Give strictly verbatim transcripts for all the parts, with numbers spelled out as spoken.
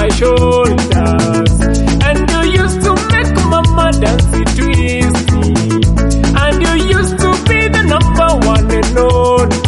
my shoulders. And you used to make mama dance twisty. And you used to be the number one and only.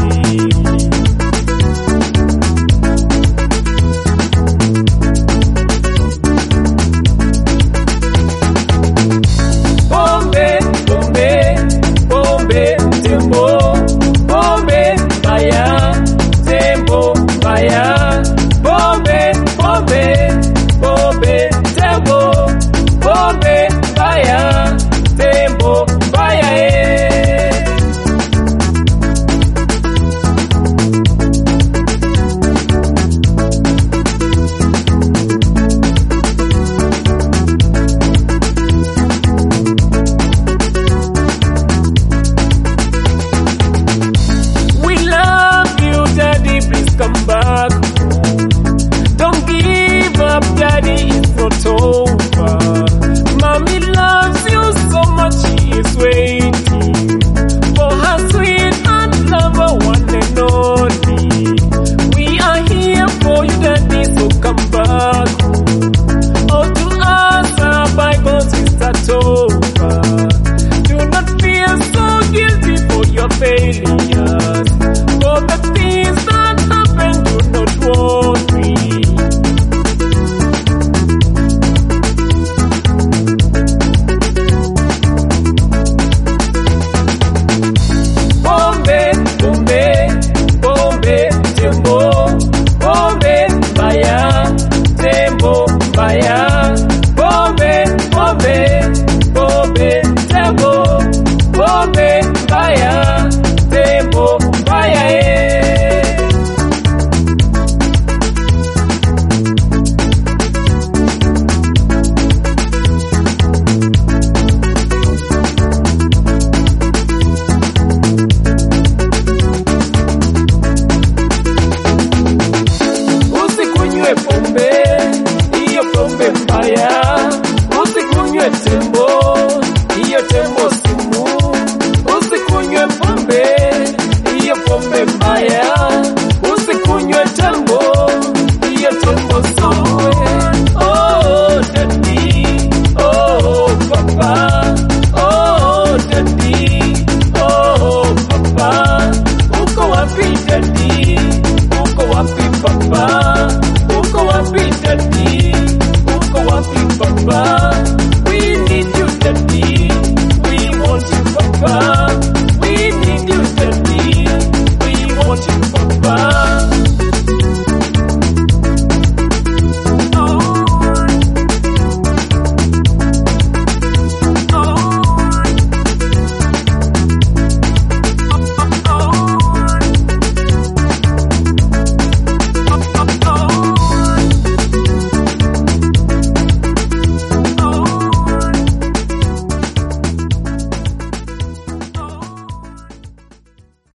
Bombe, bombe, bombe, tembo. Bombe, baya, tembo, baya. Bombe, bombe, bombe, tembo. Bombe, baya, tembo, baya, eh. We love you, Daddy, please come back. Don't give up, Daddy, it's not over. Mommy loves you so much, she is waiting for her sweet and lover, one and only. We are here for you, Daddy, so come back. Oh, to us, our bygones is start over. Do not feel so guilty for your failures. For the things that happen, do not worry. Bombe, bombe, bombe, tembo. Bombe, baya, tembo, baya. Bombe, bombe, bombe, tembo. Bombe, baya, tembo, baya, eh. Usikunywe pombe, hiyo pombe mbaya. Usikunywe tembo, hiyo tembo sumu. Usikunywe pombe, hiyo pombe mbaya. Usikunywe tembo, hiyo tembo sumu. Oh, daddy, oh, papa. Oh, daddy, oh, papa. Uko wapi daddy? Uko wapi papa? Uko wapi daddy? Uko wapi papa?